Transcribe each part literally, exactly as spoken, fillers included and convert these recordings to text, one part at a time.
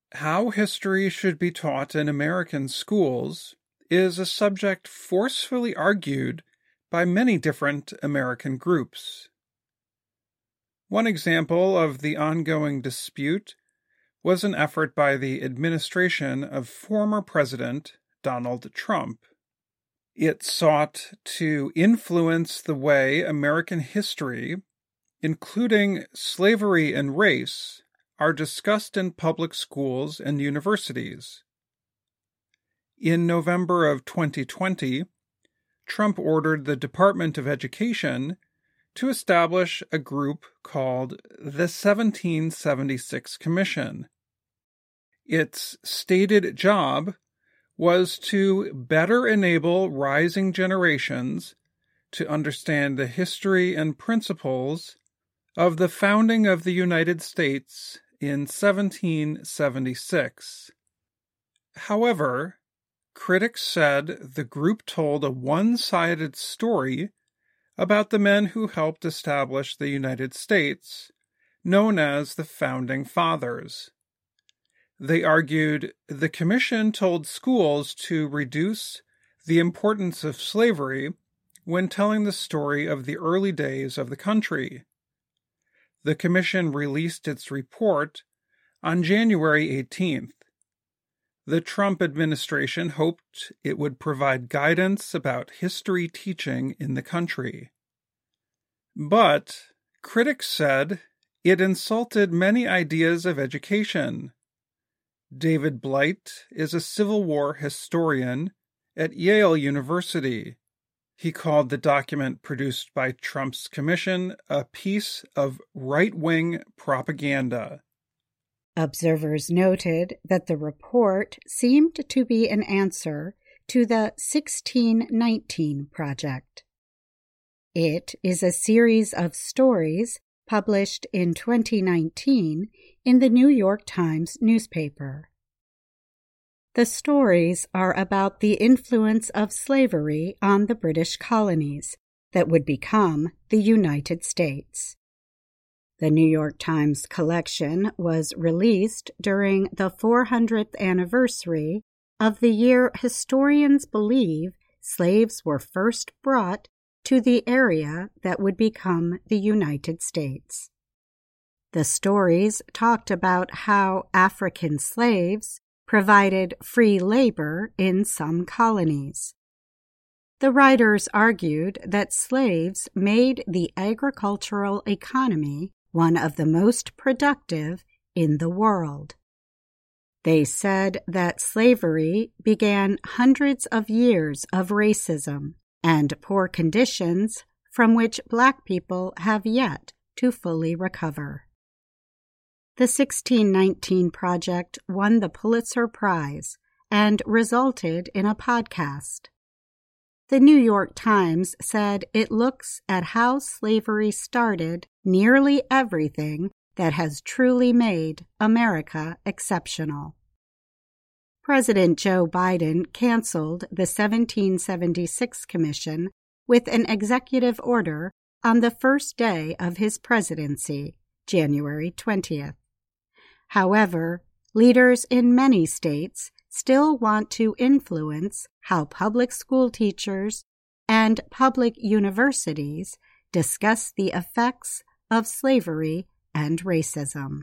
How history should be taught in American schools is a subject forcefully argued by many different American groups. One example of the ongoing dispute was an effort by the administration of former President Donald Trump. It sought to influence the way American history, including slavery and race, are discussed in public schools and universities. In November of twenty twenty, Trump ordered the Department of Education to establish a group called the seventeen seventy-six Commission. Its stated job was to better enable rising generations to understand the history and principles of the founding of the United States in seventeen seventy-six. However, critics said the group told a one-sided story about the men who helped establish the United States, known as the Founding Fathers. They argued the commission told schools to reduce the importance of slavery when telling the story of the early days of the country. The commission released its report on January eighteenth. The Trump administration hoped it would provide guidance about history teaching in the country. But critics said it insulted many ideas of education. David Blight is a Civil War historian at Yale University. He called the document produced by Trump's commission a piece of right-wing propaganda. Observers noted that the report seemed to be an answer to the sixteen nineteen Project. It is a series of stories published in twenty nineteen in the New York Times newspaper. The stories are about the influence of slavery on the British colonies that would become the United States. The New York Times collection was released during the four hundredth anniversary of the year historians believe slaves were first brought to the area that would become the United States. The stories talked about how African slaves provided free labor in some colonies. The writers argued that slaves made the agricultural economy one of the most productive in the world. They said that slavery began hundreds of years of racism and poor conditions from which Black people have yet to fully recover. The sixteen nineteen Project won the Pulitzer Prize and resulted in a podcast. The New York Times said it looks at how slavery started nearly everything that has truly made America exceptional. President Joe Biden canceled the seventeen seventy-six Commission with an executive order on the first day of his presidency, January twentieth. However, leaders in many states still want to influence how public school teachers and public universities discuss the effects of slavery and racism.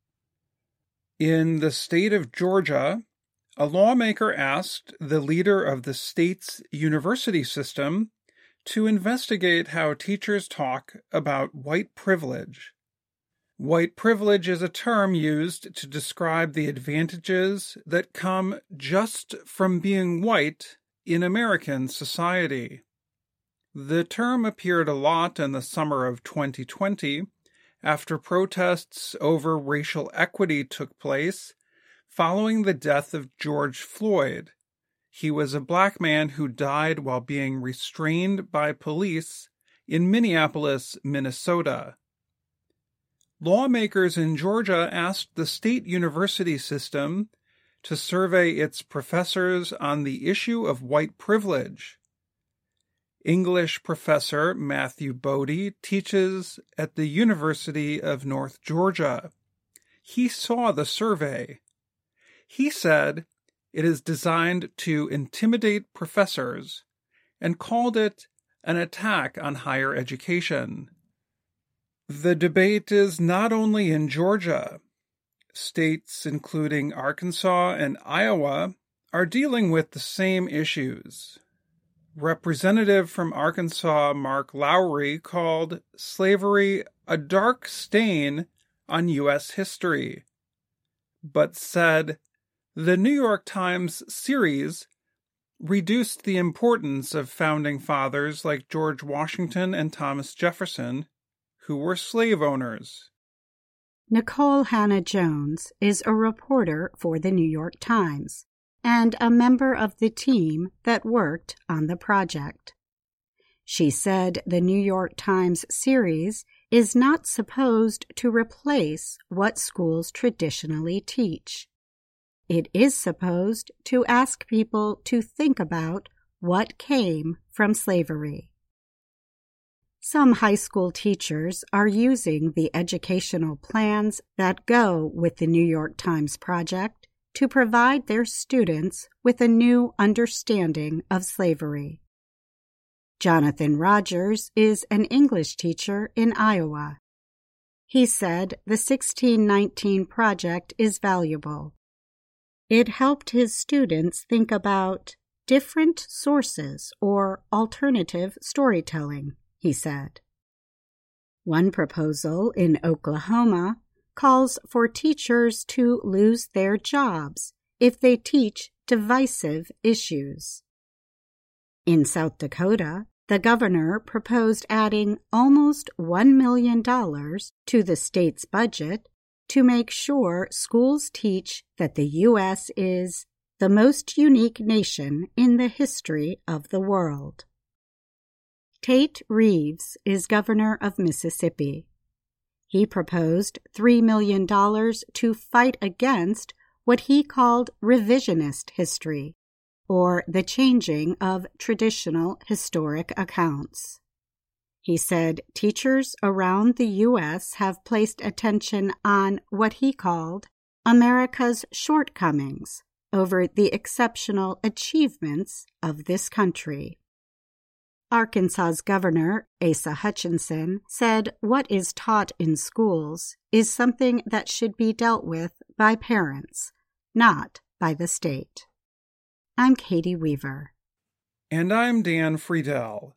In the state of Georgia, a lawmaker asked the leader of the state's university system to investigate how teachers talk about white privilege. White privilege is a term used to describe the advantages that come just from being white in American society. The term appeared a lot in the summer of twenty twenty after protests over racial equity took place following the death of George Floyd. He was a Black man who died while being restrained by police in Minneapolis, Minnesota. Lawmakers in Georgia asked the state university system to survey its professors on the issue of white privilege. English professor Matthew Bodie teaches at the University of North Georgia. He saw the survey. He said it is designed to intimidate professors and called it an attack on higher education. The debate is not only in Georgia. States including Arkansas and Iowa are dealing with the same issues. Representative from Arkansas Mark Lowry called slavery a dark stain on U S history, but said the New York Times series reduced the importance of founding fathers like George Washington and Thomas Jefferson, who were slave owners. Nicole Hannah-Jones is a reporter for the New York Times and a member of the team that worked on the project. She said the New York Times series is not supposed to replace what schools traditionally teach. It is supposed to ask people to think about what came from slavery. Some high school teachers are using the educational plans that go with the New York Times project to provide their students with a new understanding of slavery. Jonathan Rogers is an English teacher in Iowa. He said the sixteen nineteen project is valuable. It helped his students think about different sources or alternative storytelling, he said. One proposal in Oklahoma calls for teachers to lose their jobs if they teach divisive issues. In South Dakota, the governor proposed adding almost one million dollars to the state's budget to make sure schools teach that the U S is the most unique nation in the history of the world. Tate Reeves is governor of Mississippi. He proposed three million dollars to fight against what he called revisionist history, or the changing of traditional historic accounts. He said teachers around the U S have placed attention on what he called America's shortcomings over the exceptional achievements of this country. Arkansas's Governor Asa Hutchinson said what is taught in schools is something that should be dealt with by parents, not by the state. I'm Katie Weaver. And I'm Dan Friedel.